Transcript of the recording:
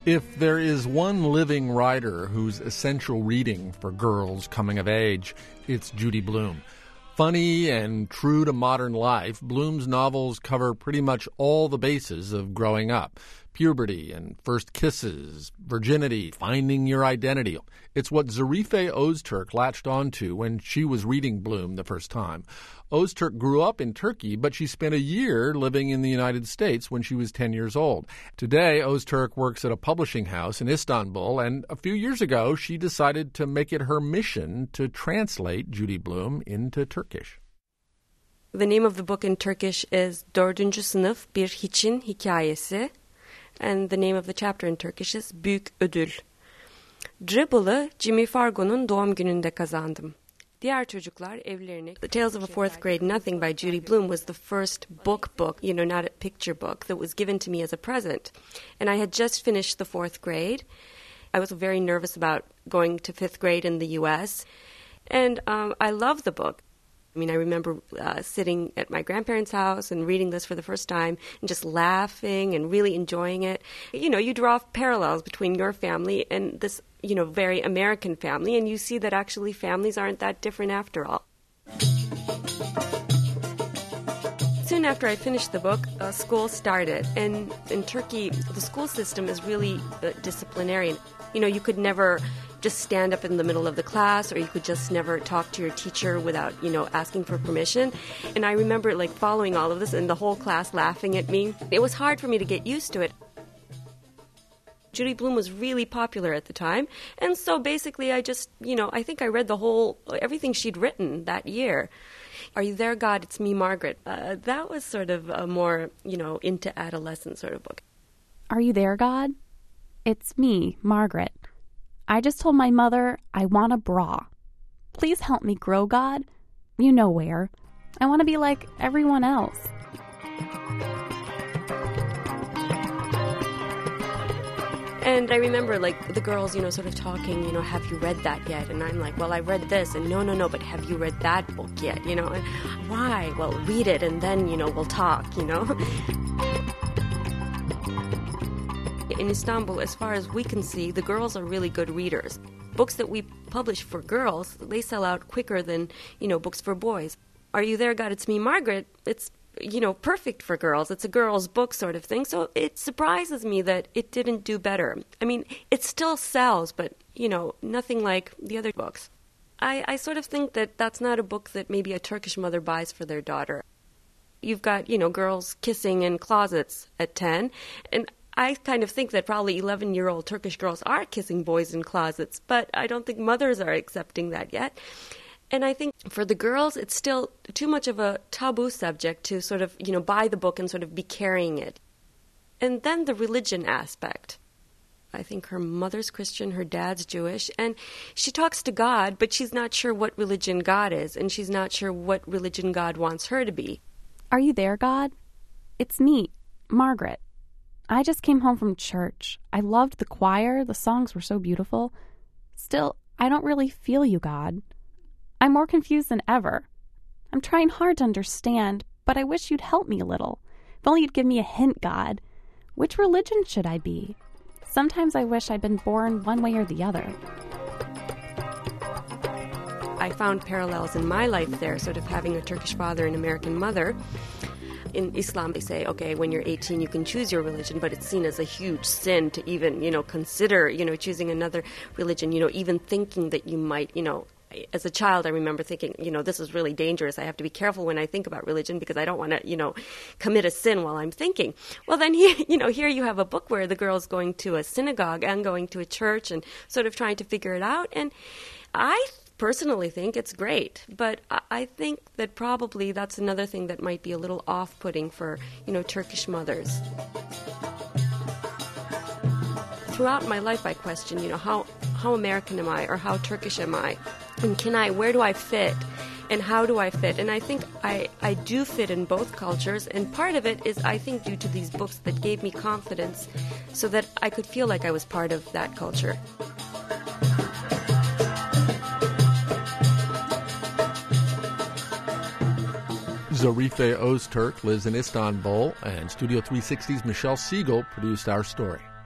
If there is one living writer who's essential reading for girls coming of age, it's Judy Blume. Funny and true to modern life, Blume's novels cover pretty much all the bases of growing up. Puberty and first kisses, virginity, finding your identity. It's what Zarife Öztürk latched onto when she was reading Blume the first time. Öztürk grew up in Turkey, but she spent a year living in the United States when she was 10 years old. Today, Öztürk works at a publishing house in Istanbul, and a few years ago, she decided to make it her mission to translate Judy Blume into Turkish. The name of the book in Turkish is Dördüncü Sınıf Bir Hiçin Hikayesi, and the name of the chapter in Turkish is Büyük Ödül. Dribble'ı Jimmy Fargo'nun doğum gününde kazandım. Diğer çocuklar evlerine... The Tales of a Fourth Grade Nothing by Judy Blume was the first book, not a picture book, that was given to me as a present. And I had just finished the fourth grade. I was very nervous about going to fifth grade in the U.S. And I loved the book. I mean, I remember sitting at my grandparents' house and reading this for the first time and just laughing and really enjoying it. You know, you draw parallels between your family and this, very American family, and you see that actually families aren't that different after all. Soon after I finished the book, school started. And in Turkey, the school system is really disciplinarian. You could never just stand up in the middle of the class, or you could just never talk to your teacher without, asking for permission. And I remember, following all of this and the whole class laughing at me. It was hard for me to get used to it. Judy Blume was really popular at the time. And so basically I just, I think I read everything she'd written that year. Are You There, God? It's Me, Margaret. That was sort of a more, into adolescent sort of book. Are you there, God? It's me, Margaret. I just told my mother I want a bra. Please help me grow, God. You know where. I want to be like everyone else. And I remember, the girls, sort of talking, have you read that yet? And I'm like, well, I read this. And no, but have you read that book yet? And why? Well, read it, and then, we'll talk, In Istanbul, as far as we can see, the girls are really good readers. Books that we publish for girls, they sell out quicker than, books for boys. Are You There, God? It's Me, Margaret. It's, perfect for girls. It's a girl's book sort of thing. So it surprises me that it didn't do better. I mean, it still sells, but, nothing like the other books. I sort of think that that's not a book that maybe a Turkish mother buys for their daughter. You've got, girls kissing in closets at 10, and I kind of think that probably 11-year-old Turkish girls are kissing boys in closets, but I don't think mothers are accepting that yet. And I think for the girls, it's still too much of a taboo subject to sort of, buy the book and sort of be carrying it. And then the religion aspect. I think her mother's Christian, her dad's Jewish, and she talks to God, but she's not sure what religion God is, and she's not sure what religion God wants her to be. Are you there, God? It's me, Margaret. I just came home from church. I loved the choir. The songs were so beautiful. Still, I don't really feel you, God. I'm more confused than ever. I'm trying hard to understand, but I wish you'd help me a little. If only you'd give me a hint, God. Which religion should I be? Sometimes I wish I'd been born one way or the other. I found parallels in my life there, sort of having a Turkish father and American mother. In Islam, they say, okay, when you're 18, you can choose your religion, but it's seen as a huge sin to even, consider, choosing another religion, even thinking that you might, as a child, I remember thinking, this is really dangerous. I have to be careful when I think about religion because I don't want to, commit a sin while I'm thinking. Well, then, here you have a book where the girl's going to a synagogue and going to a church and sort of trying to figure it out. And I personally think it's great, but I think that probably that's another thing that might be a little off-putting for, Turkish mothers. Throughout my life, I question, how American am I or how Turkish am I? And where do I fit? And how do I fit? And I think I do fit in both cultures, and part of it is, I think, due to these books that gave me confidence so that I could feel like I was part of that culture. Zarife Öztürk lives in Istanbul, and Studio 360's Michelle Siegel produced our story.